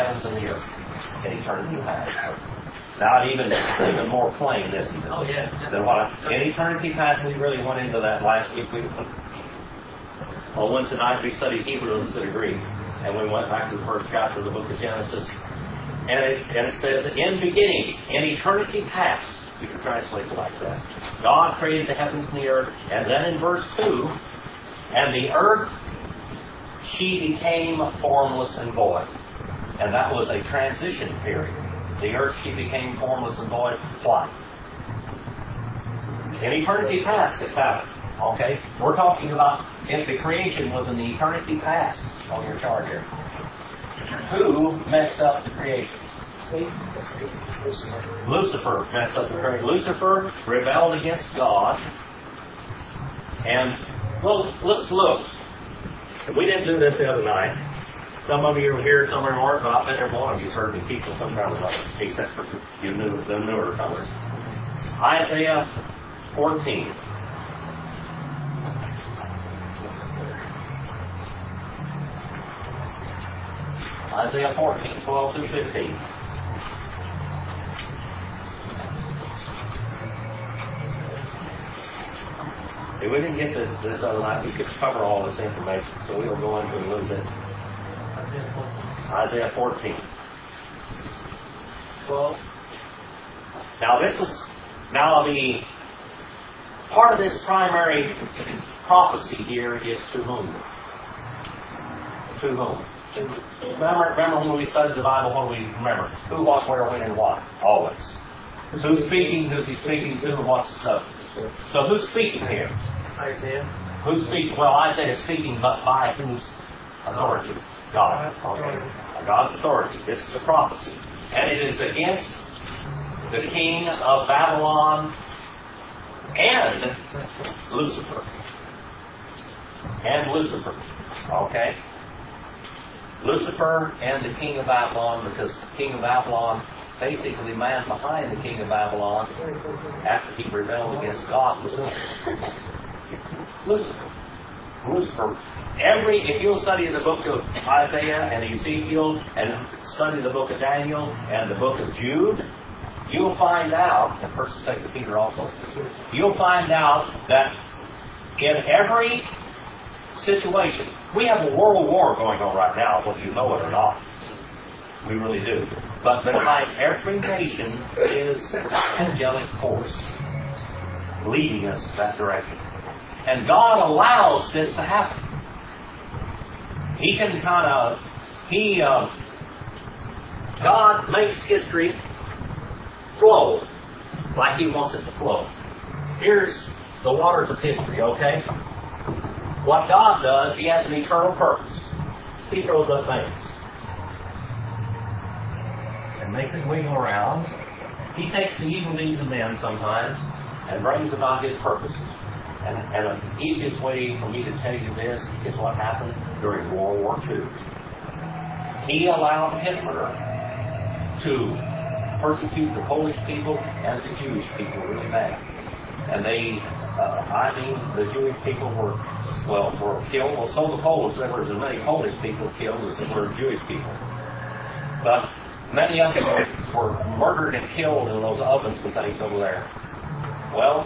heavens and the earth in eternity past. Not even more plain this than what in eternity past. We really went into that last week. Well, Wednesday night we studied Hebrew instead of Greek, and we went back to the first chapter of the book of Genesis, and it says, "In beginnings, in eternity past." You can translate it like that. God created the heavens and the earth, and then in verse 2, "And the earth, she became formless and void." And that was a transition period. The earth, she became formless and void. Why? In eternity past, it happened. Okay? We're talking about if the creation was in the eternity past on your chart here. Who messed up the creation? Lucifer messed up the creation. Lucifer rebelled against God. And, well, let's look. We didn't do this the other night. Some of you are here, some of you aren't, but I bet every one of you heard me teach it sometime or another, except for you the newer fellas. Isaiah 14. Isaiah 14, 12 through 15. If we didn't get this other night, we could cover all this information, so we'll go into it a little bit. Isaiah 14. 12. Now the part of this primary prophecy here is to whom? To whom? Remember when we studied the Bible, what do we remember? Who, what, where, when, and why? Always. Who's speaking, who's he speaking to, and what's the subject? So who's speaking here? Isaiah. Who's speaking? Well, Isaiah is speaking, but by whose authority? God. Okay. God's authority. This is a prophecy. And it is against the king of Babylon and Lucifer. And Lucifer. Okay? Lucifer and the king of Babylon, because the king of Babylon, basically the man behind the king of Babylon, after he rebelled against God, was Lucifer. Lucifer. If you'll study the book of Isaiah and Ezekiel and study the book of Daniel and the book of Jude, you'll find out, and 1st and 2nd Peter also, you'll find out that in every situation, we have a world war going on right now, whether you know it or not. We really do. But behind every nation is an angelic force leading us that direction. And God allows this to happen. He can God makes history flow like He wants it to flow. Here's the waters of history, okay? What God does, He has an eternal purpose. He throws up things and makes it wiggle around. He takes the evil deeds of men sometimes and brings about His purposes. And the easiest way for me to tell you this is what happened during World War II. He allowed Hitler to persecute the Polish people and the Jewish people really bad. And the Jewish people were killed. Well, so the Poles, there was as many Polish people killed as there were Jewish people. But many of them were murdered and killed in those ovens and things over there. Well,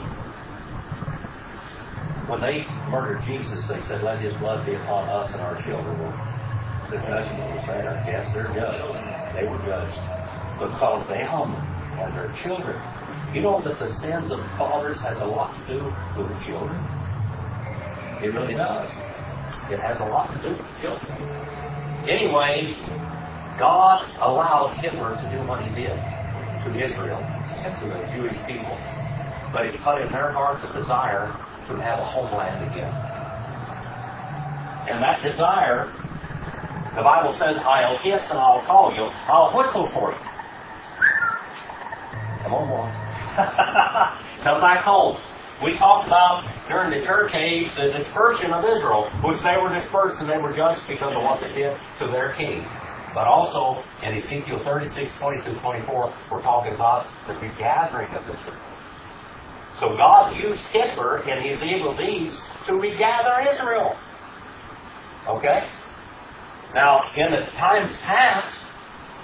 when they murdered Jesus, they said, "Let His blood be upon us and our children." The judgment was there. Yes, they're judged. They were judged because them and their children. You know that the sins of fathers has a lot to do with the children? It really does. It has a lot to do with the children. Anyway, God allowed Hitler to do what he did to Israel and to the Jewish people. But He put in their hearts a desire to have a homeland again. And that desire, the Bible says, "I'll hiss and I'll call you. I'll whistle for you." Come on, boy. Come back home. We talked about during the church age the dispersion of Israel, which they were dispersed and they were judged because of what they did to their king. But also in Ezekiel 36, 20-24, we're talking about the regathering of Israel. So God used Hitler in his evil deeds to regather Israel. Okay? Now, in the times past,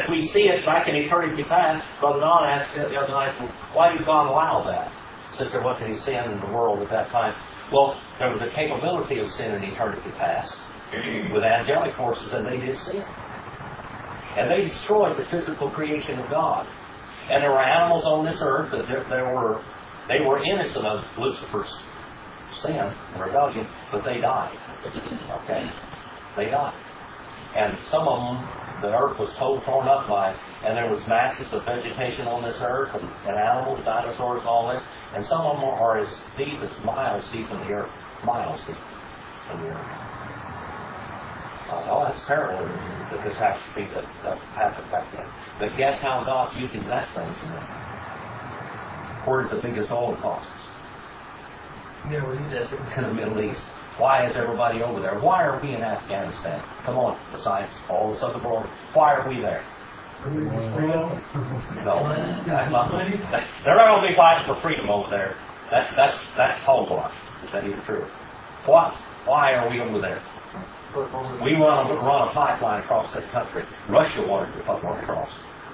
as we see it back in eternity past, Brother Don asked the other night, why did God allow that? Since there wasn't any sin in the world at that time. Well, there was a capability of sin in eternity past with angelic forces, and they did sin. And they destroyed the physical creation of God. And there were animals on this earth that they were innocent of Lucifer's sin and rebellion, but they died. Okay? They died. And some of them, the earth was torn up by, and there was masses of vegetation on this earth, and animals, dinosaurs, and all this. And some of them are as deep as miles deep in the earth. Miles deep in the earth. Oh, that's terrible, the catastrophe that happened back then. But guess how God's using that thing today? Where's the biggest oil costs? Middle East. In the Middle East. Why is everybody over there? Why are we in Afghanistan? Come on, besides all this other world, why are we there? No, that's not. They're not going to be fighting for freedom over there. That's hogwash. Is that even true? What? Why are we over there? We want to run a pipeline across this country. Russia wanted to put one across.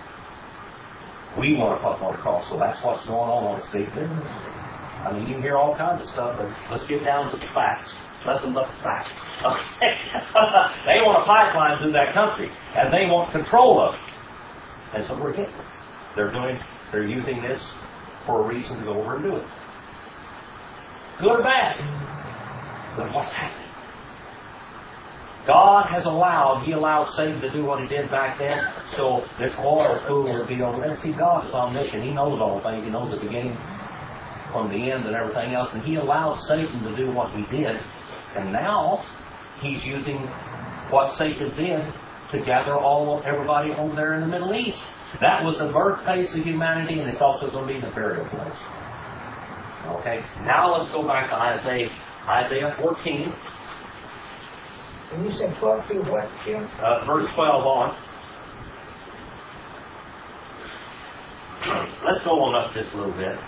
We want to put one across. So that's what's going on this big business. I mean, you can hear all kinds of stuff, but let's get down to the facts. Nothing but facts. Okay. They want a pipeline through that country, and they want control of it. And so we're getting it. They're using this for a reason to go over and do it. Good or bad? But what's happening? God has He allowed Satan to do what he did back then, so this oil fool would be over there. See, God is omniscient. He knows all things. He knows the beginning from the end and everything else, and He allowed Satan to do what he did, and now He's using what Satan did to gather everybody over there in the Middle East. That was the birthplace of humanity, and it's also going to be the burial place. Okay, now let's go back to Isaiah 14. And you said 12 through what, Jim? Verse 12 on. Let's go on up just a little bit.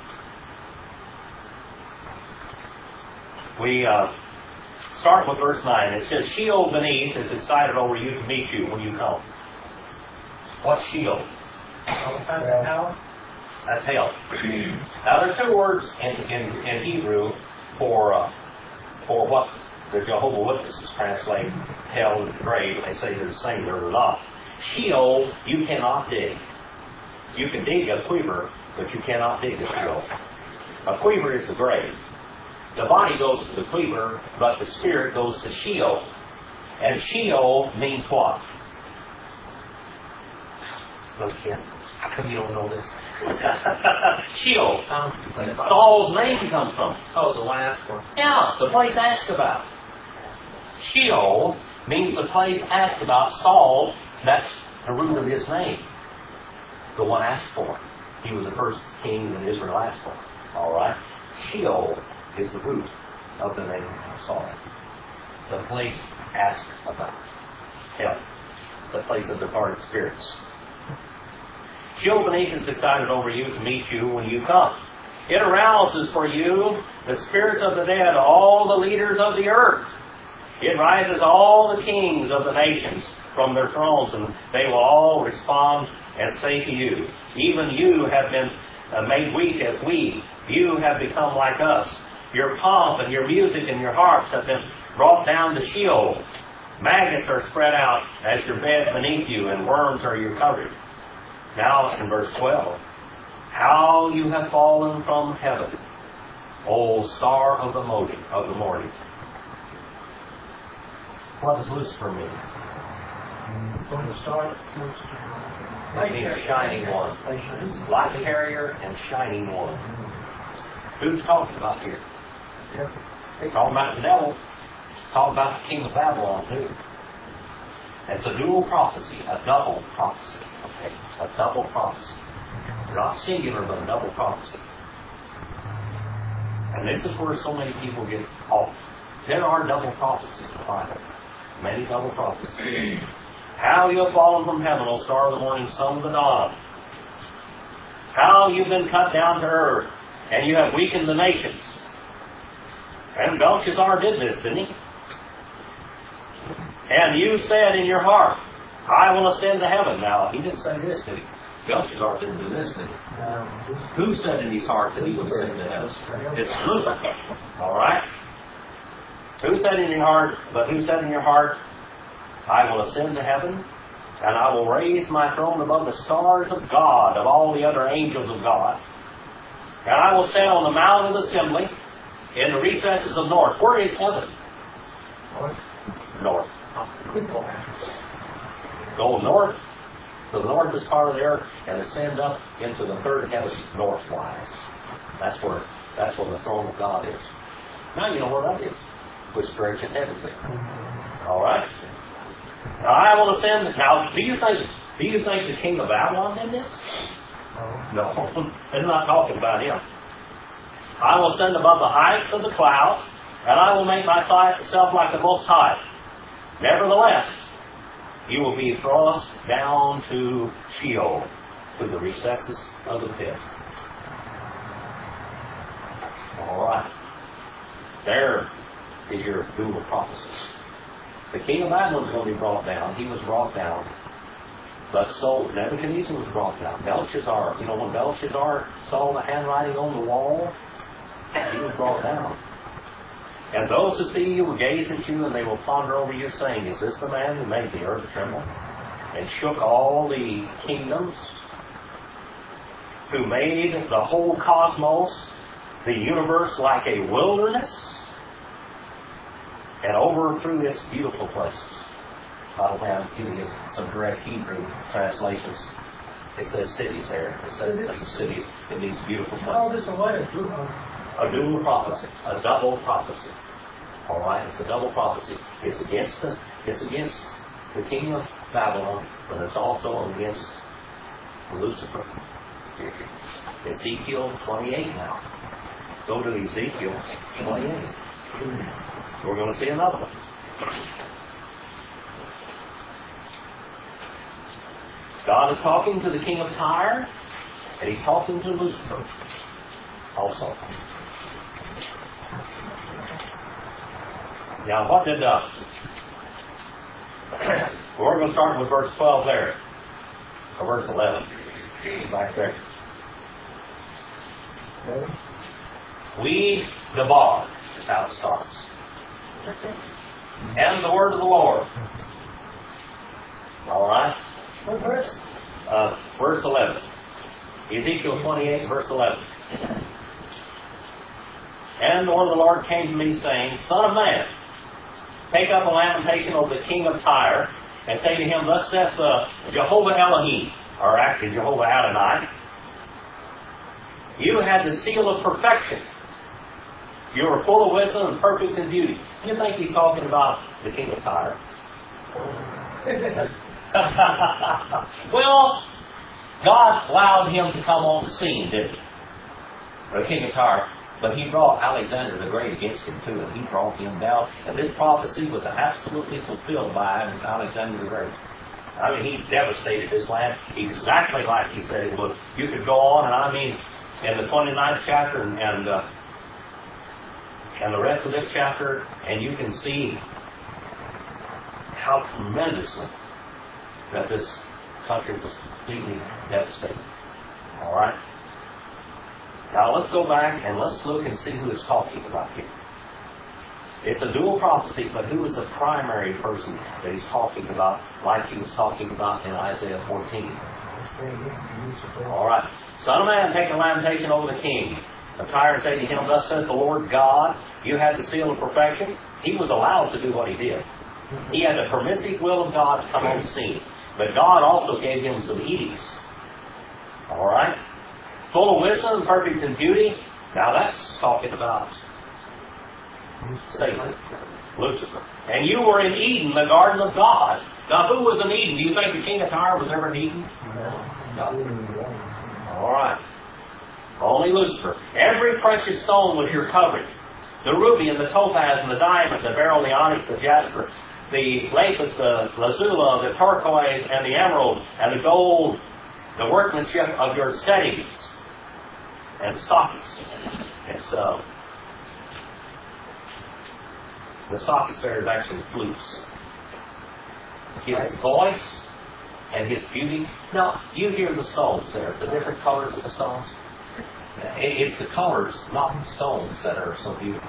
We start with verse 9. It says, Sheol beneath is excited over you to meet you when you come. What's Sheol? Hell. That's hell. Now there are two words in Hebrew for what the Jehovah's Witnesses translate hell and grave. They say they're the same, they're not. Sheol, you cannot dig. You can dig a quiver, but you cannot dig a Sheol. A quiver is the grave. The body goes to the quiver, but the spirit goes to Sheol. And Sheol means what? Look, kid, how come you don't know this? Sheol. Saul's name comes from. Oh, the last one. Yeah, the place asked about. Sheol means the place asked about. Saul, that's the root of his name. The one asked for. He was the first king that Israel asked for. All right? Sheol is the root of the name of Saul. The place asked about. Hell. The place of departed spirits. Sheol beneath is excited over you to meet you when you come. It arouses for you the spirits of the dead, all the leaders of the earth. It rises all the kings of the nations from their thrones, and they will all respond and say to you, even you have been made weak as we. You have become like us. Your pomp and your music and your harps have been brought down to Sheol. Maggots are spread out as your bed beneath you, and worms are your covering. Now in verse 12, how you have fallen from heaven, O star of the morning. What does Lucifer mean? From the start. It means shining one. Light carrier and shining one. Who's talking about here? They're talking about the devil. Talking about the king of Babylon too. It's a dual prophecy, a double prophecy. Okay, a double prophecy. Not singular, but a double prophecy. And this is where so many people get off. There are double prophecies in the Bible. Many double prophecies. How you have fallen from heaven, O star of the morning, son of the dawn. How you've been cut down to earth, and you have weakened the nations. And Belshazzar did this, didn't he? And you said in your heart, I will ascend to heaven. Now, he didn't say this, did he? Belshazzar didn't do this, did he? Who said in his heart that he would ascend to heaven? It's Lucifer. All right? Who said in your heart, but who said in your heart, I will ascend to heaven, and I will raise my throne above the stars of God, of all the other angels of God. And I will stand on the mount of assembly in the recesses of north. Where is heaven? North. Go north to the northest part of the earth and ascend up into the third heaven northwise. That's where the throne of God is. Now you know where that is. Which direction heaven's in. All right. Now I will ascend. Now, do you think the king of Babylon did this? No. It's not talking about him. I will ascend above the heights of the clouds, and I will make myself like the Most High. Nevertheless, you will be thrust down to Sheol, to the recesses of the pit. All right. There is your dual prophecy. The king of Babylon is going to be brought down. He was brought down. But so Nebuchadnezzar was brought down. Belshazzar, when Belshazzar saw the handwriting on the wall, he was brought down. And those who see you will gaze at you, and they will ponder over you, saying, is this the man who made the earth tremble and shook all the kingdoms, who made the whole cosmos, the universe, like a wilderness, and overthrew its beautiful places? I'll have giving you some direct Hebrew translations. It says cities there. It says cities. It means beautiful places. A dual prophecy. A double prophecy. All right? It's a double prophecy. It's against the king of Babylon, but it's also against Lucifer. Ezekiel 28 now. Go to Ezekiel 28. We're going to see another one. God is talking to the king of Tyre, and he's talking to Lucifer also. Now, what did we're going to start with verse 12 there, or verse 11, back there. We debar is how it starts. And the word of the Lord. All right? What verse? Verse 11. Ezekiel 28, verse 11. And the word of the Lord came to me, saying, Son of man, take up a lamentation over the king of Tyre, and say to him, Thus saith Jehovah Elohim, or actually Jehovah Adonai, you had the seal of perfection. You were full of wisdom and perfect in beauty. You think he's talking about the king of Tyre? Well, God allowed him to come on the scene, didn't he? The king of Tyre. But he brought Alexander the Great against him too, and he brought him down. And this prophecy was absolutely fulfilled by Alexander the Great. I mean, he devastated his land exactly like he said he would. You could go on, and I mean, in the 29th chapter and the rest of this chapter, and you can see how tremendously that this country was completely devastated. All right? Now let's go back and let's look and see who is talking about here. It's a dual prophecy, but who is the primary person that he's talking about, like he was talking about in Isaiah 14? All right. Son of man, take a lamentation over the king of Tyre and say to him, Thus saith the Lord God, you had the seal of perfection. He was allowed to do what he did. He had the permissive will of God to come on the scene. But God also gave him some edicts. All right? Full of wisdom and perfect in beauty. Now that's talking about Satan, Lucifer. And you were in Eden, the garden of God. Now who was in Eden? Do you think the king of Tyre was ever in Eden? No. All right. Only Lucifer. Every precious stone was your covering. The ruby and the topaz and the diamond, the beryl, the onyx, the jasper, the lapis, the lazuli, the turquoise, and the emerald, and the gold, the workmanship of your settings and sockets. It's the sockets there is actually flutes. It gives voice and his beauty. Now, you hear the stones there, the different colors of the stones. It's the colors, not the stones, that are so beautiful.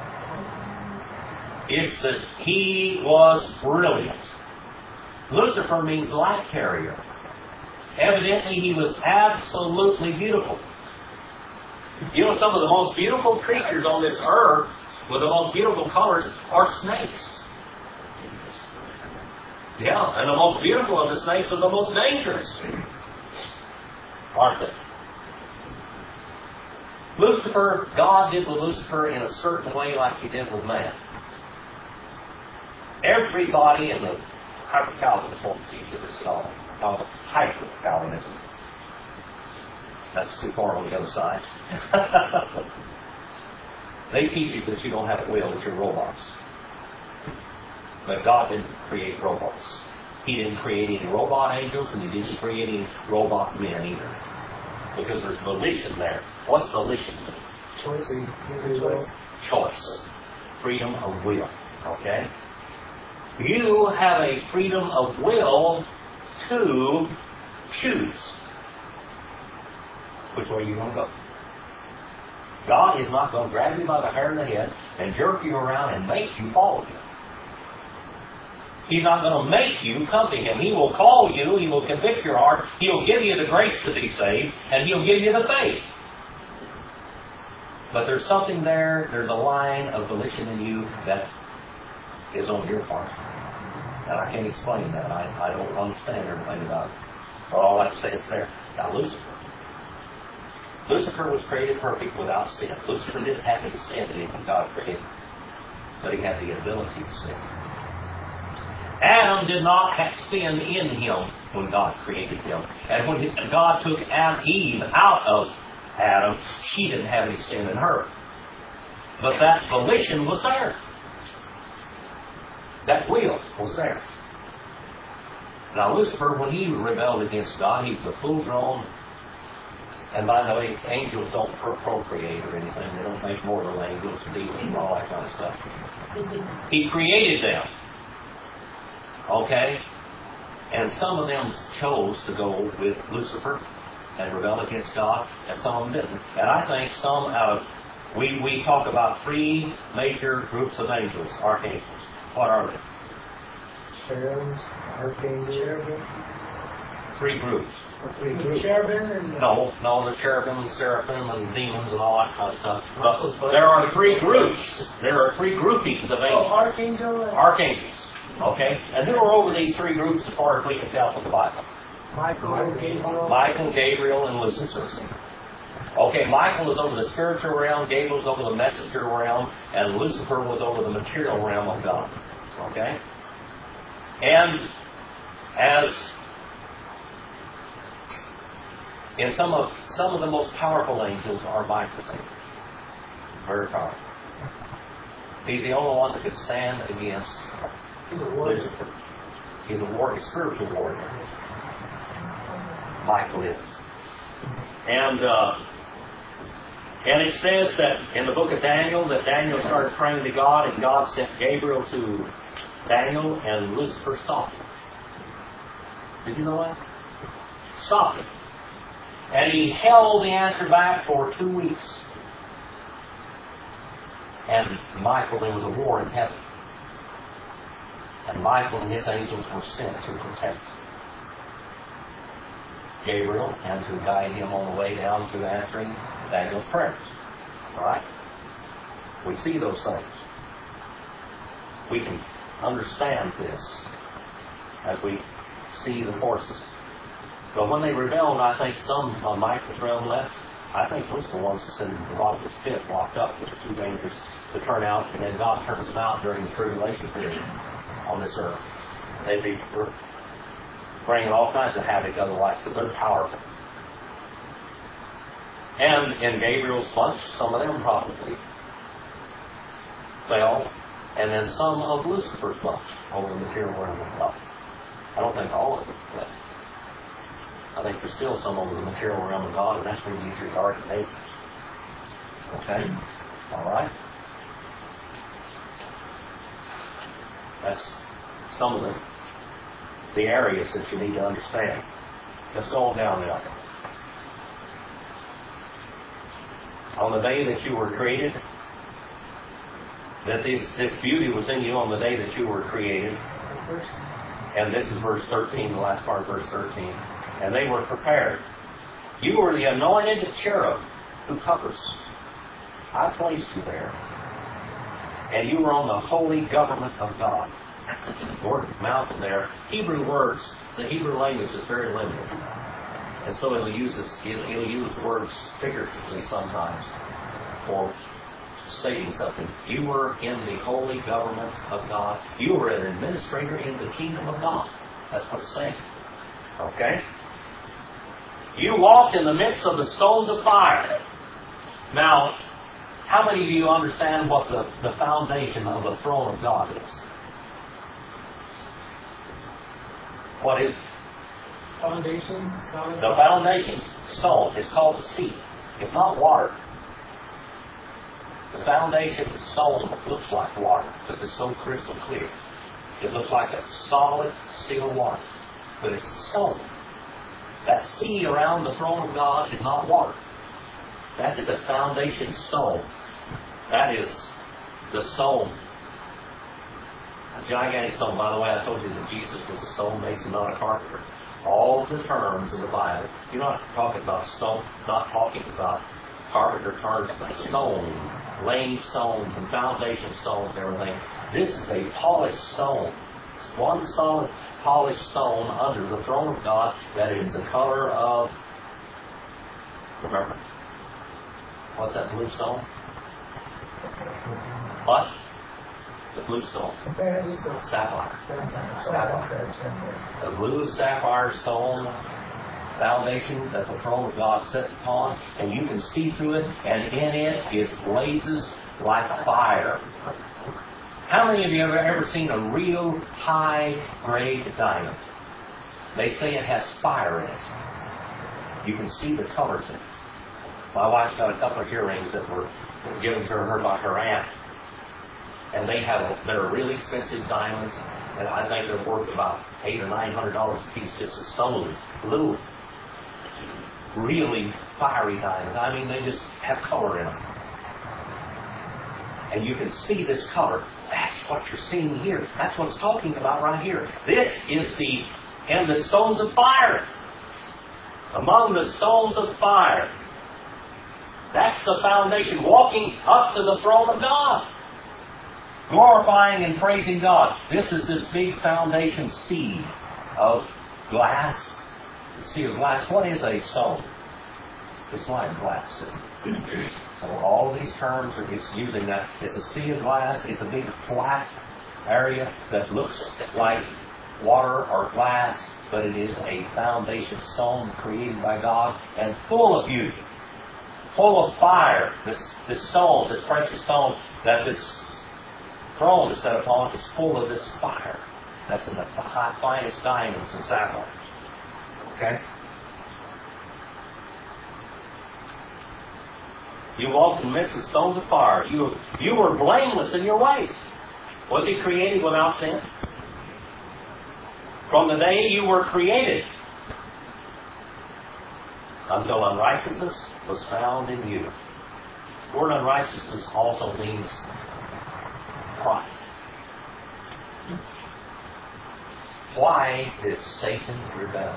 It's that he was brilliant. Lucifer means light carrier. Evidently, he was absolutely beautiful. You know, some of the most beautiful creatures on this earth, with the most beautiful colors, are snakes. Yeah, and the most beautiful of the snakes are the most dangerous, aren't they? Lucifer, God did with Lucifer in a certain way like He did with man. Everybody in the Hyper-Calvinists won't teach you this at all. Called Hyper-Calvinism. That's too far on the other side. They teach you that you don't have a will, that you're robots. But God didn't create robots. He didn't create any robot angels, and He didn't create any robot men either. Because there's volition there. What's volition? Choice. Freedom of will. Okay? You have a freedom of will to choose which way you're going to go. God is not going to grab you by the hair of the head and jerk you around and make you follow Him. He's not going to make you come to Him. He will call you. He will convict your heart. He'll give you the grace to be saved, and He'll give you the faith. But there's something there. There's a line of volition in you that is on your part. And I can't explain that. I don't understand everything about it. But all I have to say is there. Now, Lucifer was created perfect without sin. Lucifer didn't have any sin in him when God created him. But he had the ability to sin. Adam did not have sin in him when God created him. And when God took Eve out of Adam, she didn't have any sin in her. But that volition was there. That will was there. Now Lucifer, when he rebelled against God, he was a full-grown. And by the way, angels don't procreate or anything. They don't make mortal angels and demons and all that kind of stuff. He created them. Okay? And some of them chose to go with Lucifer and rebel against God, and some of them didn't. And I think some out of... We talk about three major groups of angels, archangels. What are they? Cherubim, archangels. Three groups. Cherubim and... No, the cherubim and seraphim and demons and all that kind of stuff. But there are three groups. There are three groupings of angels. Archangels. Okay? And who are over these three groups as far as we can tell from the Bible? Michael, Gabriel, and Lucifer. Okay, Michael was over the spiritual realm, Gabriel was over the messenger realm, and Lucifer was over the material realm of God. Okay? And as in some of the most powerful angels are Michael's angels. Very powerful. He's the only one that could stand against Lucifer. He's a spiritual warrior. Michael is. And it says that in the book of Daniel, that Daniel started praying to God, and God sent Gabriel to Daniel, and Lucifer stopped him. Did you know that? Stopped him. And he held the answer back for 2 weeks. And Michael, there was a war in heaven. And Michael and his angels were sent to protect Gabriel and to guide him on the way down to answering Daniel's prayers. Alright? We see those things. We can understand this as we see the forces. But when they rebelled, I think some of Michael's realm left. I think those are the ones that in the bottomless pit locked up, which are too dangerous to turn out, and then God turns them out during the tribulation period on this earth. They'd be bringing all kinds of havoc otherwise, because they're powerful. And in Gabriel's bunch, some of them probably fell, and then some of Lucifer's bunch over the material realm of God. I don't think all of them fell. I think there's still some over the material realm of God, and that's when you use your dark angels. Okay? Alright? That's some of them. the areas that you need to understand. Let's go on down now. On the day that you were created, that this beauty was in you on the day that you were created. And this is verse 13, the last part of verse 13. And they were prepared. You were the anointed cherub who covers. I placed you there. And you were on the holy government of God. The word mountain there, Hebrew words, the Hebrew language is very limited. And so he'll use words figuratively sometimes for stating something. You were in the holy government of God. You were an administrator in the kingdom of God. That's what it's saying. Okay? You walked in the midst of the stones of fire. Now, how many of you understand what the foundation of the throne of God is? What is it? Foundation. The foundation stone is called the seed. It's not water. The foundation stone looks like water because it's so crystal clear. It looks like a solid, still water. But it's stone. That sea around the throne of God is not water. That is a foundation stone. That is the stone. A gigantic stone. By the way, I told you that Jesus was a stonemason, not a carpenter. All the terms in the Bible, you're not talking about stone, not talking about carpenter terms, but stone, laying stones and foundation stones and everything. This is a polished stone. It's one solid polished stone under the throne of God that is the color of, remember, what's that blue stone? What? The blue stone. Sapphire. The blue sapphire stone foundation that the throne of God sits upon, and you can see through it, and in it is blazes like fire. How many of you have ever seen a real high-grade diamond? They say it has fire in it. You can see the colors in it. My wife's got a couple of earrings that were given to her by her aunt. And they're really expensive diamonds, and I think they're worth about $800 or $900 a piece, just as stones. Little, really fiery diamonds. I mean, they just have color in them. And you can see this color. That's what you're seeing here. That's what it's talking about right here. This is the stones of fire. Among the stones of fire. That's the foundation, walking up to the throne of God. Glorifying and praising God. This is this big foundation sea of glass. The sea of glass. What is a stone? It's like glass. So all of these terms are just using that. It's a sea of glass. It's a big flat area that looks like water or glass, but it is a foundation stone created by God and full of beauty. Full of fire. This stone, this precious stone that this throne is set upon is full of this fire. That's in the finest diamonds and sapphires. Okay? You walked in the midst of stones of fire. You were blameless in your ways. Was He created without sin? From the day you were created until unrighteousness was found in you. The word unrighteousness also means pride. Why did Satan rebel?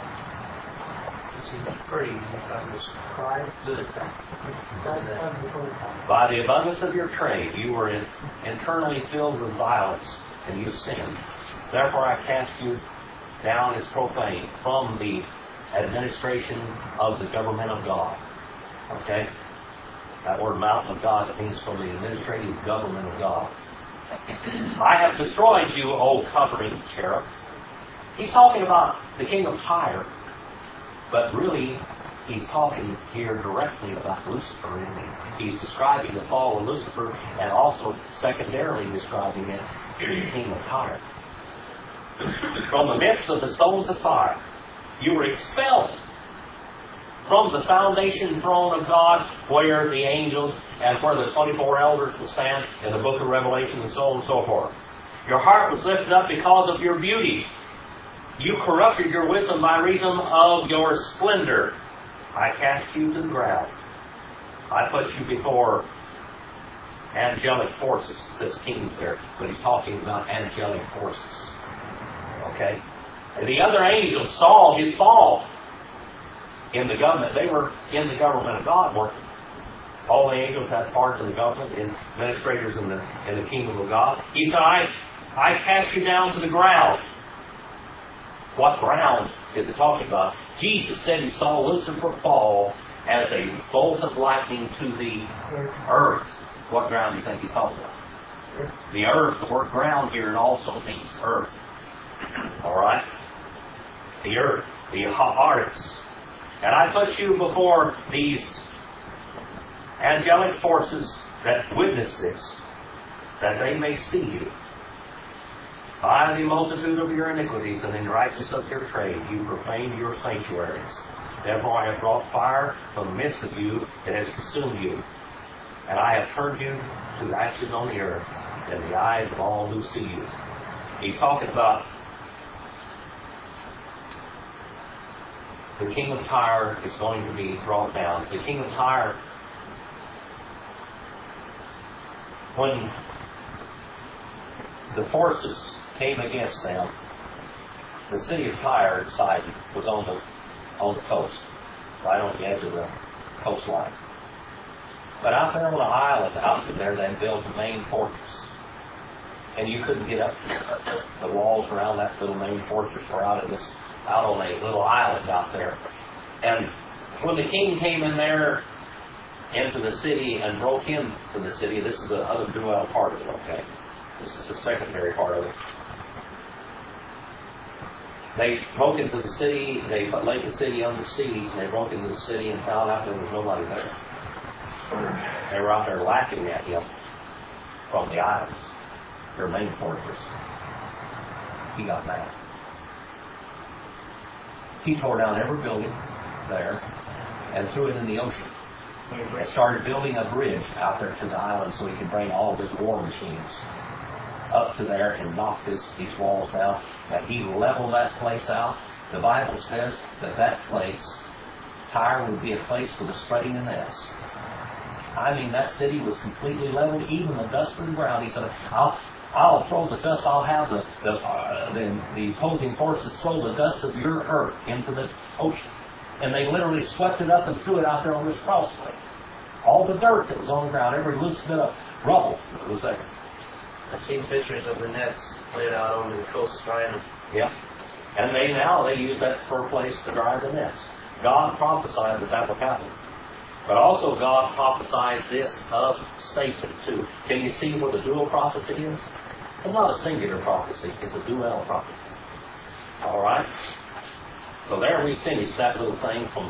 By the abundance of your trade, you were internally filled with violence, and you sinned. Therefore I cast you down as profane from the administration of the government of God. Okay? That word mountain of God, it means from the administrative government of God. I have destroyed you, O covering cherub. He's talking about the king of fire, but really he's talking here directly about Lucifer. He's describing the fall of Lucifer and also secondarily describing it in the king of fire. From the midst of the stones of fire, you were expelled from the foundation throne of God, where the angels and where the 24 elders will stand in the book of Revelation, and so on and so forth. Your heart was lifted up because of your beauty. You corrupted your wisdom by reason of your splendor. I cast you to the ground. I put you before angelic forces. It says kings there, but he's talking about angelic forces. Okay? And the other angels saw his fall in the government. They were in the government of God working. All the angels had parts in the government, administrators in the kingdom of God. He said, I cast you down to the ground. What ground is it talking about? Jesus said he saw Lucifer fall as a bolt of lightning to the earth. What ground do you think he's talking about? The earth. The word ground here also means earth. All right? The earth. The hearts. And I put you before these angelic forces that witness this, that they may see you. By the multitude of your iniquities and in the righteousness of your trade, you profaned your sanctuaries. Therefore I have brought fire from the midst of you that has consumed you. And I have turned you to ashes on the earth in the eyes of all who see you. He's talking about the king of Tyre is going to be brought down. The king of Tyre, when the forces came against them, the city of Tyre, Sidon, was on the coast, right on the edge of the coastline. But out there on the island, out there, they built a main fortress. And you couldn't get up to the walls around that little main fortress were out on a little island out there. And when the king came in there into the city and broke into the city, this is the other dual part of it, okay? This is the secondary part of it. They broke into the city, they laid the city under siege, and they broke into the city and found out there was nobody there. They were out there laughing at him from the islands, their main fortress. He got mad. He tore down every building there and threw it in the ocean. And started building a bridge out there to the island so he could bring all of his war machines up to there and knock these walls down. And he leveled that place out. The Bible says that place, Tyre, would be a place for the spreading of nets. I mean, that city was completely leveled, even the dust of the ground. He said, I'll throw the dust. I'll have the opposing forces throw the dust of your earth into the ocean. And they literally swept it up and threw it out there on this crossway. All the dirt that was on the ground, every loose bit of rubble that was there. I've seen pictures of the nets laid out on the coastline. Yeah. And they use that for a place to dry the nets. God prophesied that would happen. But also God prophesied this of Satan too. Can you see what the dual prophecy is? It's not a singular prophecy, it's a dual prophecy. Alright? So there we finished that little thing from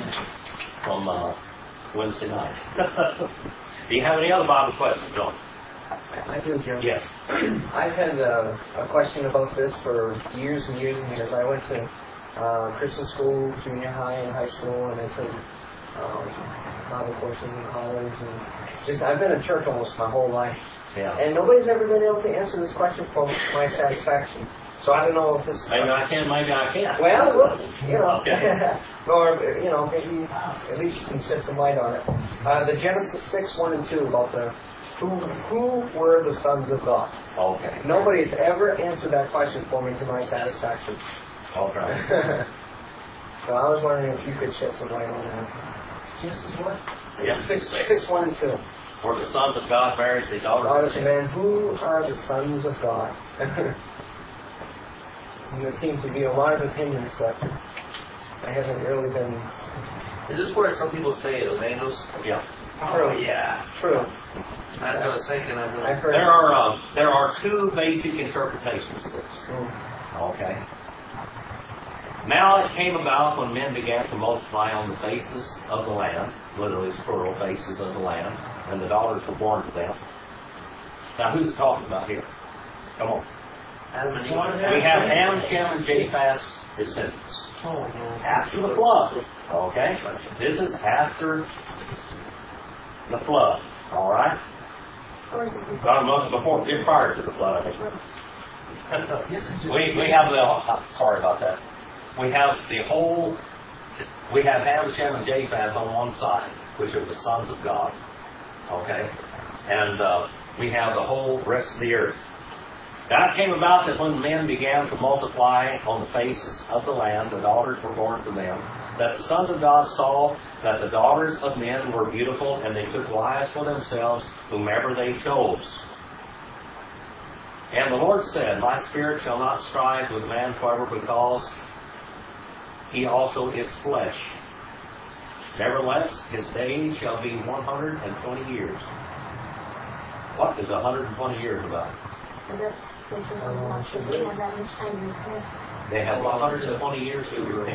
Wednesday night. Do you have any other Bible questions, John? I do, Jim. Yes. I've had a question about this for years and years and years. I went to Christian school, junior high and high school, and I took Bible courses in college, and I've been in church almost my whole life. Yeah. And nobody's ever been able to answer this question for my satisfaction. So I don't know if this... Maybe I can, maybe I can't. Well, Okay. Or, maybe at least you can shed some light on it. The Genesis 6, 1 and 2 about who were the sons of God? Okay. Nobody's ever answered that question for me to my satisfaction. Okay. So I was wondering if you could shed some light on that. Genesis what? Yes. 6, 1 and 2. Were the sons of God married to the daughters of man, who are the sons of God? And there seems to be a lot of opinions, but I haven't really been... Is this where some people say it was angels? Yeah. True. Yeah. True. That's what I was thinking. I've heard There are two basic interpretations of this. Okay. Now it came about when men began to multiply on the faces of the land, literally it's plural, faces of the land, and the daughters were born to them. Now who's it talking about here? Come on. Adam and Eve. We have Ham, Shem, and Japheth's descendants. After the flood. Okay? This is after the flood. Alright? Before, prior to the flood, I think. We have sorry about that. We have Ham, Shem, and Japheth on one side, which are the sons of God. Okay? And we have the whole rest of the earth. Now it came about that when men began to multiply on the faces of the land, the daughters were born to them, that the sons of God saw that the daughters of men were beautiful, and they took wives for themselves, whomever they chose. And the Lord said, My spirit shall not strive with man forever, because he also is flesh. Nevertheless, his days shall be 120 years. What is 120 years about? They have 120 years to repent.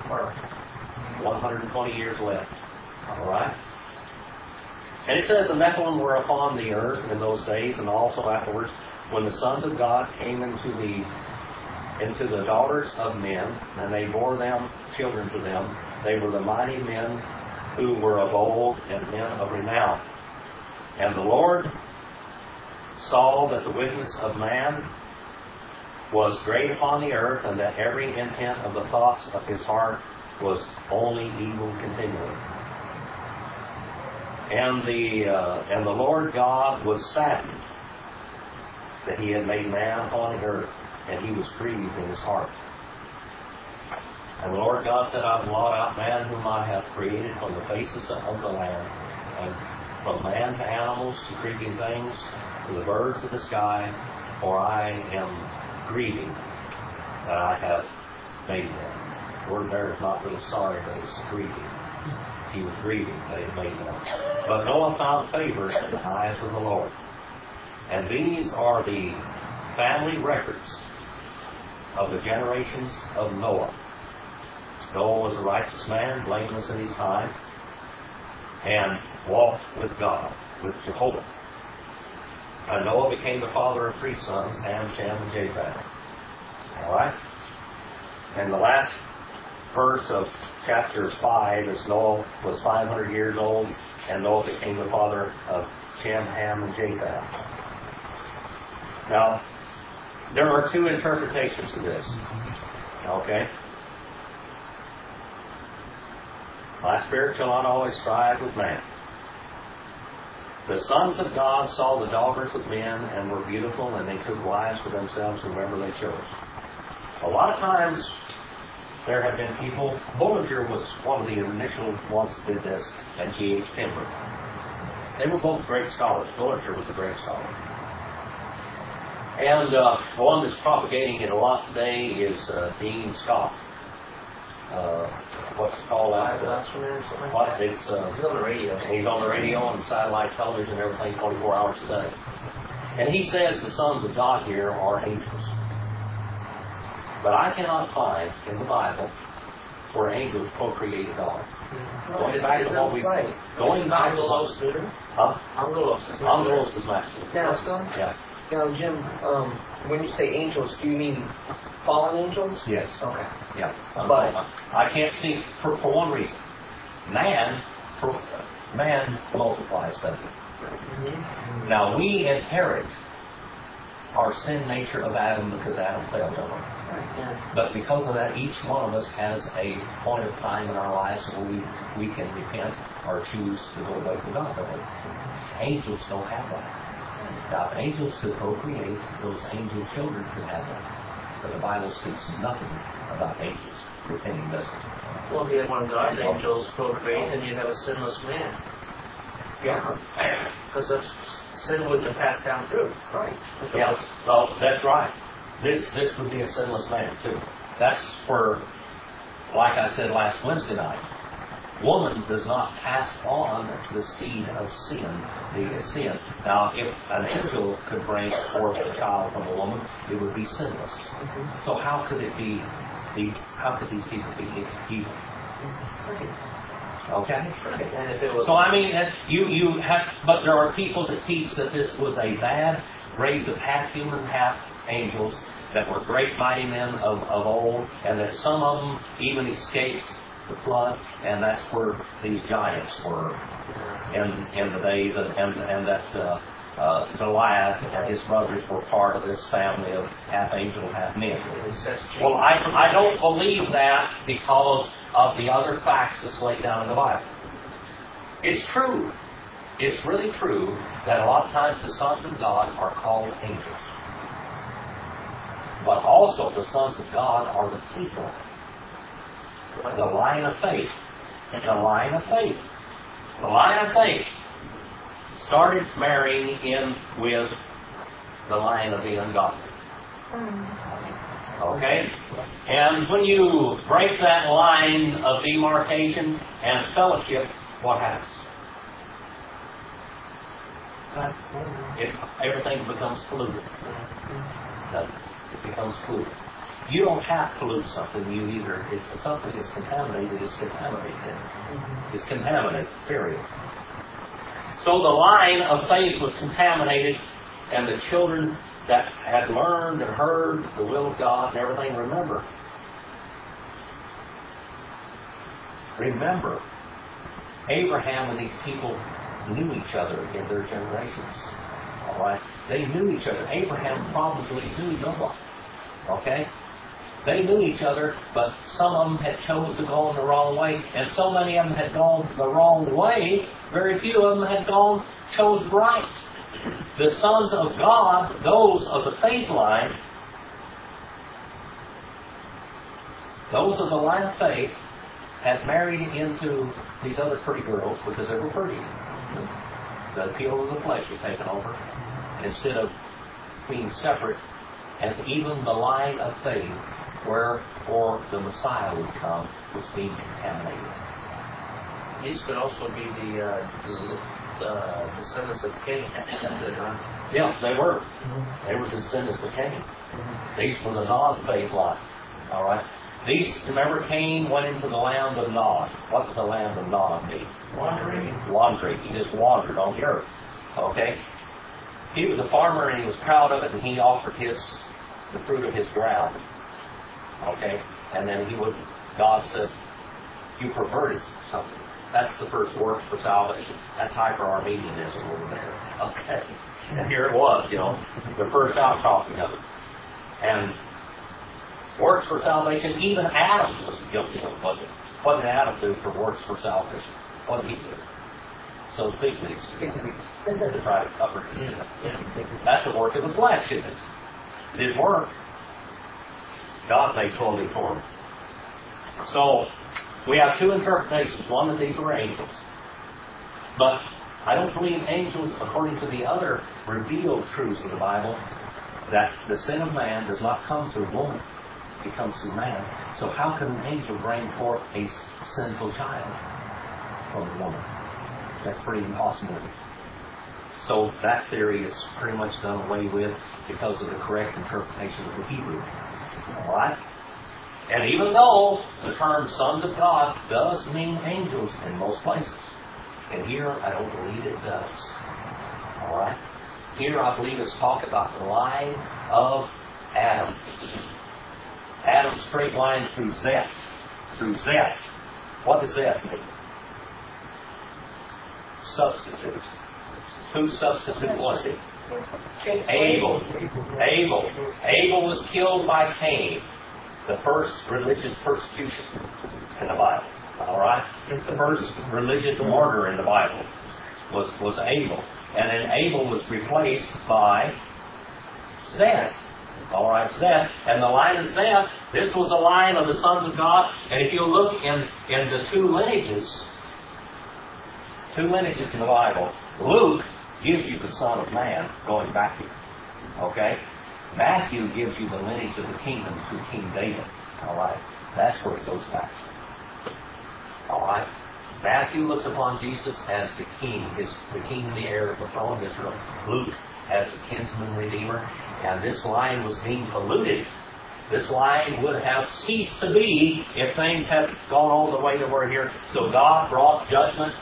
120 years left. Alright? And it says the Nephilim were upon the earth in those days, and also afterwards, when the sons of God came into the daughters of men, and they bore them children to them. They were the mighty men who were of old, and men of renown. And the Lord saw that the wickedness of man was great upon the earth, and that every intent of the thoughts of his heart was only evil continually. And the Lord God was saddened that he had made man upon the earth, and he was grieved in his heart. And the Lord God said, I will blot out man whom I have created from the faces of the land, and from man to animals to creeping things, to the birds of the sky, for I am grieving that I have made them. The word there is not really sorry, but it's grieving. He was grieving that he had made them. But Noah found favor in the eyes of the Lord. And these are the family records of the generations of Noah. Noah was a righteous man, blameless in his time, and walked with God, with Jehovah. And Noah became the father of 3 sons, Ham, Shem, and Japheth. Alright? And the last verse of chapter 5 is Noah was 500 years old, and Noah became the father of Shem, Ham, and Japheth. Now, there are 2 interpretations to this. Okay? My spirit shall not always strive with man. The sons of God saw the daughters of men and were beautiful, and they took wives for themselves whomever they chose. A lot of times, there have been people. Bollinger was one of the initial ones that did this, and G.H. Timber. They were both great scholars. Bollinger was a great scholar. And the one that's propagating it a lot today is Dean Scott. What's it called? What? It's, he's on the radio. He's on the radio and satellite television and everything 24 hours a day. And he says the sons of God here are angels. But I cannot find in the Bible where angels procreate at all. Going back to what we say. Going back to what we say. Huh? Angelos is masculine. Yeah. Now, Jim, when you say angels, do you mean fallen angels? Yes. Okay. Yeah. But I can't see, for one reason. Man multiplies, doesn't he? Mm-hmm. Now, we inherit our sin nature of Adam because Adam failed on it. Yeah. But because of that, each one of us has a point of time in our lives where we can repent or choose to go away from God. Angels don't have that. Now, if angels could procreate, those angel children could have that. But the Bible speaks nothing about angels repenting, does it? Well, if you had one of God's angels procreate, then you'd have a sinless man. Yeah. Because sin wouldn't have passed down through. Right. Yeah. Well, that's right. This would be a sinless man, too. That's where, like I said last Wednesday night, woman does not pass on the seed of sin, the sin. Now, if an angel could bring forth a child from a woman, it would be sinless. Mm-hmm. So how could it be? How could these people be evil? Okay. And if it was So I mean, you have, but there are people that teach that this was a bad race of half human, half angels that were great mighty men of old, and that some of them even escaped the flood, and that's where these giants were in the days, and that Goliath and his brothers were part of this family of half angel, half men. Incest Well, I don't believe that because of the other facts that's laid down in the Bible. It's true. It's really true that a lot of times the sons of God are called angels. But also the sons of God are the people. The line of faith. The line of faith. The line of faith started marrying in with the line of the ungodly. Okay? And when you break that line of demarcation and fellowship, what happens? Everything becomes polluted. It becomes polluted. You don't have to pollute something. If something is contaminated, it's contaminated. It's contaminated, period. So the line of faith was contaminated, and the children that had learned and heard the will of God and everything, remember, Abraham and these people knew each other in their generations. All right? They knew each other. Abraham probably knew Noah. Okay? They knew each other, but some of them had chosen to go in the wrong way, and so many of them had gone the wrong way, very few of them had chose right. The sons of God, those of the faith line, those of the line of faith, had married into these other pretty girls because they were pretty. The appeal of the flesh was taken over. Instead of being separate, and even the line of faith, wherefore the Messiah would come, was being contaminated. These could also be the descendants of Cain. Yeah, they were. They were descendants of Cain. These were the non-faith line. All right. Remember, Cain went into the land of Nod. What does the land of Nod mean? Wandering. He just wandered on the earth. Okay? He was a farmer and he was proud of it, and he offered the fruit of his ground. Okay? And then God said, you perverted something. That's the first works for salvation. That's hyper-Armenianism over there. Okay? And here it was, the first outcropping of it. And works for salvation, even Adam was guilty of it. What did Adam do for works for salvation? What did he do? So fig leaves to try to cover his sin. That's the work of the flesh, isn't it? It didn't work. God made totally for him. So we have two interpretations. One, that these were angels. But I don't believe angels, according to the other revealed truths of the Bible, that the sin of man does not come through woman. It comes through man. So how can an angel bring forth a sinful child from a woman? That's pretty impossible. So that theory is pretty much done away with because of the correct interpretation of the Hebrew. All right? And even though the term sons of God does mean angels in most places, and here I don't believe it does. All right? Here I believe it's talking about the line of Adam. Adam's straight line through Zeth. Through Zeth. What does Zeth mean? Substitute. Whose substitute was he? Abel. Abel was killed by Cain. The first religious persecution in the Bible. All right? The first religious martyr in the Bible was Abel. And then Abel was replaced by Zeth. All right, Zeth. And the line of Zeth, this was a line of the sons of God. And if you look in the two lineages in the Bible, Luke gives you the Son of Man going back here. Okay? Matthew gives you the lineage of the kingdom through King David. All right? That's where it goes back. All right? Matthew looks upon Jesus as the king, the king and the heir of the throne of Israel. Luke as the kinsman redeemer. And this line was being polluted. This line would have ceased to be if things had gone all the way that we're here. So God brought judgment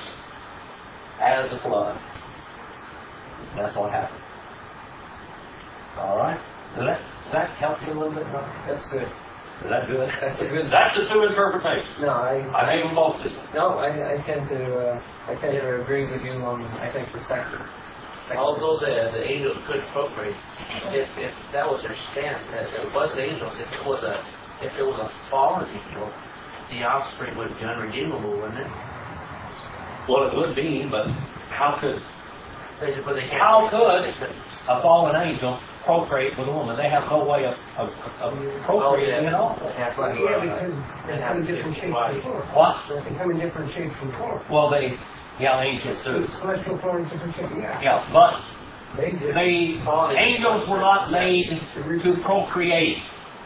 as a flood. That's what happened. All right? So does that help you a little bit? That's good. Is that good? That's a good. That's the two interpretations. No, I think them both did. No, I tend to agree with you on. I think the second. although the angels could procreate, if that was their stance, that it was angels, if it was a fallen angel, the offspring would be unredeemable, wouldn't it? Well, it would be, but how could But they can't. how could a fallen angel procreate with a woman? They have no way of procreating at all. Yeah, because they come in different shapes and forms. What? They come in different shapes and forms. Well, angels do. Celestial forms, different shapes, yeah. Yeah, but They just, the angels were not made to procreate.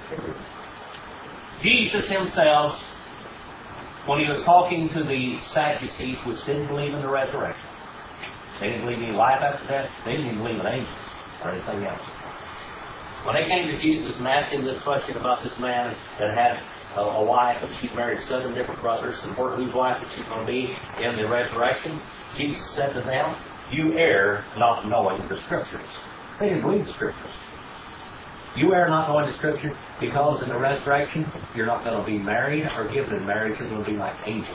Jesus himself, when he was talking to the Sadducees, which didn't believe in the resurrection, they didn't believe in life after death, they didn't even believe in angels or anything else. When they came to Jesus and asked him this question about this man that had a wife, and she'd married 7 different brothers, and whose wife was she going to be in the resurrection, Jesus said to them, "You err not knowing the Scriptures." They didn't believe the Scriptures. You err not knowing the Scripture because in the resurrection you're not going to be married or given in marriage. You're going to be like angels.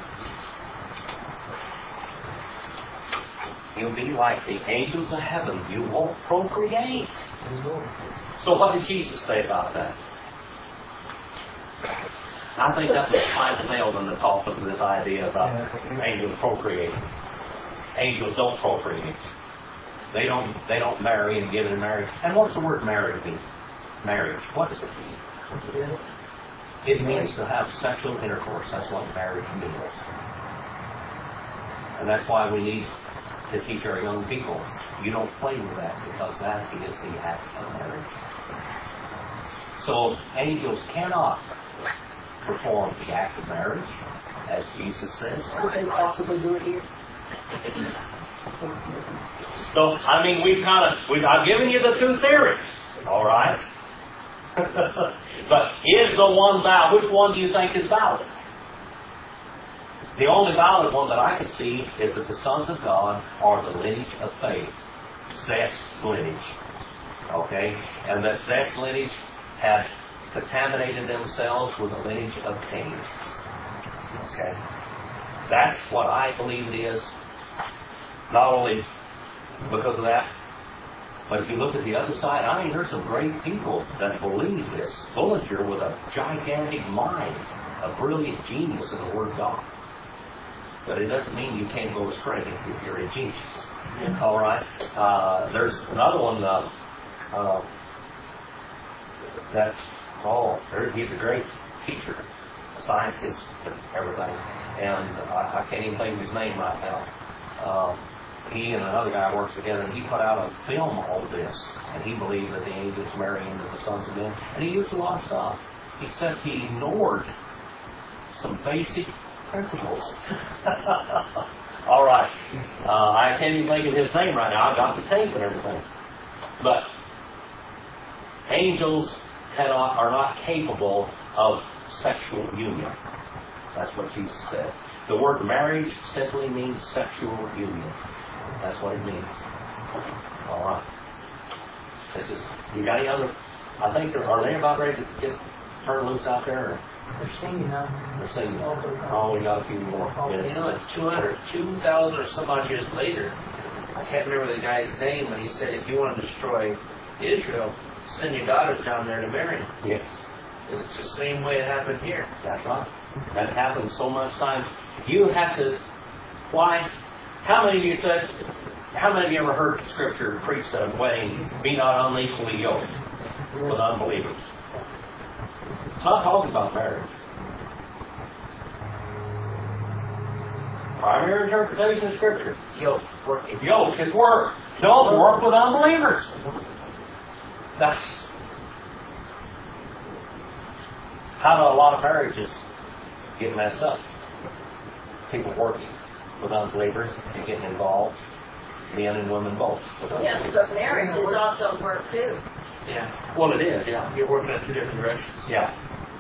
You'll be like the angels of heaven. You won't procreate. So what did Jesus say about that? I think that was quite nailed in the coffin of this idea about angels procreating. Angels don't procreate. They don't marry and give in marriage. And what's the word marriage mean? Marriage. What does it mean? It means to have sexual intercourse. That's what marriage means. And that's why we need to teach our young people. You don't play with that because that is the act of marriage. So angels cannot perform the act of marriage, as Jesus says. could they possibly do it here? So, I mean, I've given you the 2 theories, all right? But is the one valid? Which one do you think is valid? The only valid one that I can see is that the sons of God are the lineage of faith. Seth's lineage. Okay? And that Seth's lineage had contaminated themselves with the lineage of Cain. Okay? That's what I believe it is. Not only because of that, but if you look at the other side, I mean, there's some great people that believe this. Bullinger was a gigantic mind, a brilliant genius in the Word of God. But it doesn't mean you can't go astray if you're a genius. All right? There's another one he's a great teacher, a scientist, and everything. And I can't even think of his name right now. He and another guy works together, and he put out a film on this. And he believed that the angels marry into the sons of men. And he used a lot of stuff. Except he ignored some basic principles. All right. I can't even think of his name right now. I've got the tape and everything. But angels are not capable of sexual union. That's what Jesus said. The word marriage simply means sexual union. That's what it means. All right. You got any other? I think are they about ready to get turned loose out there? Or? They're singing now. They're singing. Oh, we got a few more. You know, 2,000 or some odd years later, I can't remember the guy's name, but he said, if you want to destroy Israel, send your daughters down there to marry them. Yes. It's the same way it happened here. That's right. That happens so much time. You have to. Why? How many of you ever heard the Scripture preached at a wedding? Be not unequally yoked with unbelievers. It's not talking about marriage. Primary interpretation of Scripture. Yoke, working. Yoke is work. Don't work with unbelievers. That's how do a lot of marriages get messed up? People working with unbelievers and getting involved, men and women both. Yeah, but marriage is also work too. Yeah. Well, it is, yeah. You're working in 2 different directions. Yeah.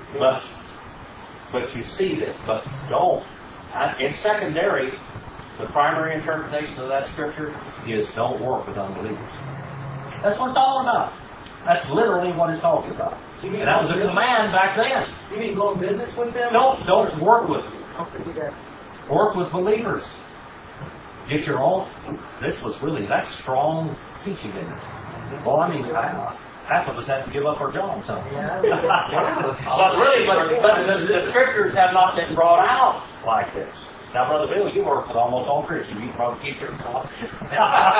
But you see this, but don't. In secondary, the primary interpretation of that Scripture is don't work with unbelievers. That's what it's all about. That's literally what it's talking about. And that was a command back then. You mean go business with them? Don't work with them. Work with believers. Get your own. That's strong teaching, isn't it? Well, I mean, half of us have to give up our jobs. Huh? Yeah. But really, the scriptures have not been brought out like this. Now, Brother Bill, you work with almost all Christians. You can probably keep your job. But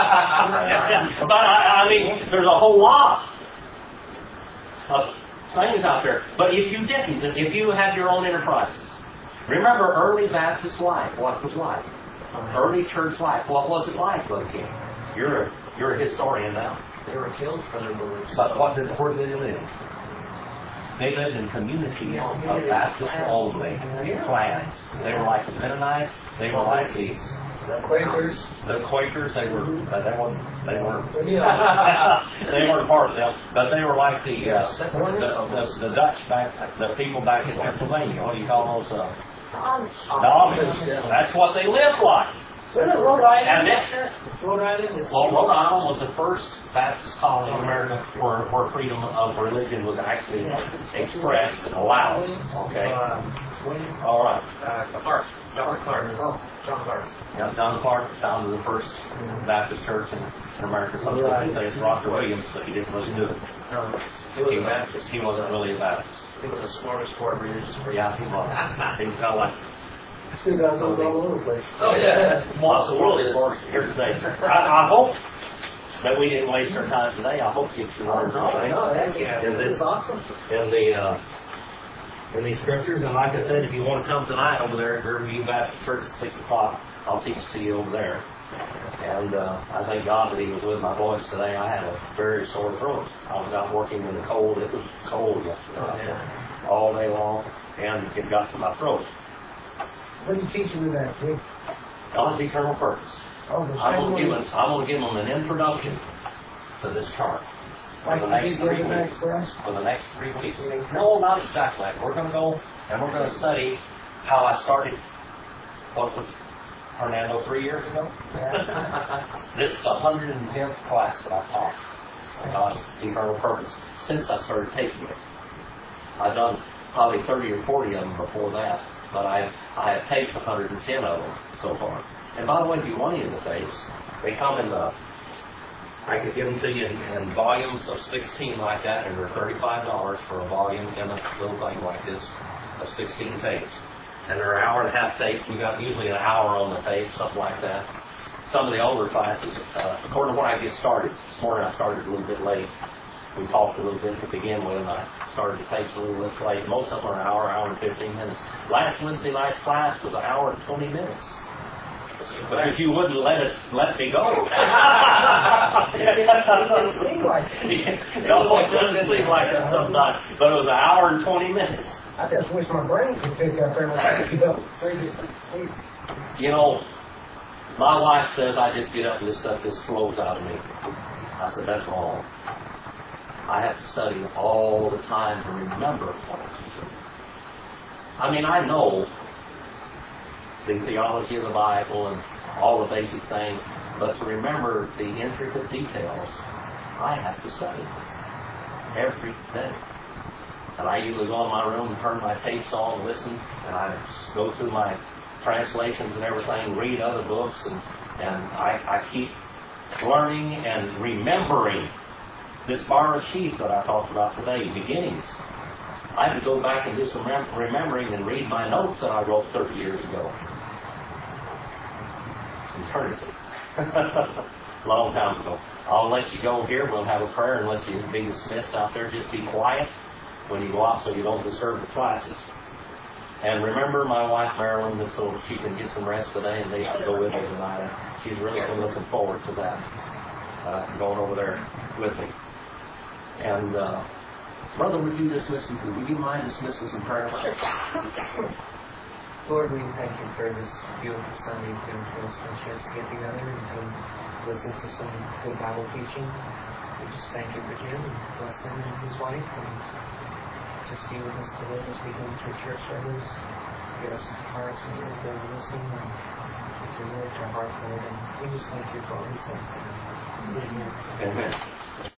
I mean, there's a whole lot of things out there. But if you didn't, if you had your own enterprises, remember early Baptist life. What was like? Early church life. What was it like, Brother King? You're a historian now. They were killed for their beliefs. But where did they live? They lived in communities of Baptists only, clans. They were like the Mennonites. They were like the Quakers. The Quakers. They weren't they weren't part of them, but they were like the Dutch back, the people back in Pennsylvania. What do you call those? The Amish. That's what they lived like. Rhode Island. Rhode Island was the first Baptist colony in America where freedom of religion was actually expressed and allowed. Okay? All right. John Clark. Yeah, John Clark founded the first Baptist church in America. Some people say it's Roger Williams, but he didn't really do it. He wasn't really a Baptist. He was a smorgasbord religious person. Yeah, he was. He was kind of like... Still got those all over the place. Oh, yeah. Well, the world is here today. I hope that we didn't waste our time today. I hope you get your words on it. It's awesome. In these scriptures, and like I said, if you want to come tonight over there at Riverview Baptist Church at 6 o'clock, I'll teach to you over there. And I thank God that He was with my voice today. I had a very sore throat. I was out working in the cold. It was cold yesterday, all day long, and it got to my throat. What are you teaching me that, Jake? God's eternal purpose. Oh, the I'm same going way. to give them an introduction to this chart. Like For the you next did the 3 other night weeks. for us? For the next 3 weeks. No, not exactly. We're going to go and we're going to study how I started, what was it, Hernando, 3 years ago? This is the 110th class that I've taught. God's eternal purpose. Since I started taking it. I've done probably 30 or 40 of them before that. But I have taped 110 of them so far. And by the way, if you want any of the tapes, they come in I could give them to you in volumes of 16 like that, and they're $35 for a volume in a little thing like this of 16 tapes. And they're hour-and-a-half tapes. We got usually an hour on the tape, something like that. Some of the older classes, according to when I get started, this morning I started a little bit late. We talked a little bit to begin with, and I started the tapes a little bit late. Most of them are an hour and 15 minutes. Last Wednesday night's class was an hour and 20 minutes. But if you wouldn't let me go. It didn't seem like it. No, it doesn't seem like that sometimes. But it was an hour and 20 minutes. I just wish my brain could pick up everything. You know, my wife says I just get up and this stuff just flows out of me. I said, that's wrong. I have to study all the time to remember what I'm teaching. I mean, I know the theology of the Bible and all the basic things, but to remember the intricate details, I have to study every day. And I usually go in my room and turn my tapes on and listen, and I just go through my translations and everything, read other books, and I keep learning and remembering this bar of sheep that I talked about today, beginnings. I had to go back and do some remembering and read my notes that I wrote 30 years ago. Eternity. Long time ago. I'll let you go here. We'll have a prayer and let you be dismissed out there. Just be quiet when you go out so you don't disturb the classes. And remember my wife Marilyn, so she can get some rest today and they can go with me tonight. She's really been looking forward to that. Going over there with me. And Brother, would you mind dismissing some prayer? Lord, we thank you for this beautiful Sunday and for us a chance to get together and to listen to some good Bible teaching. We just thank you for Jim and bless him and his wife, and just be with us today as we go to church service. Give us hearts and ears to listen and to lift our heart, Lord. And we just thank you for all these things. Amen. Amen.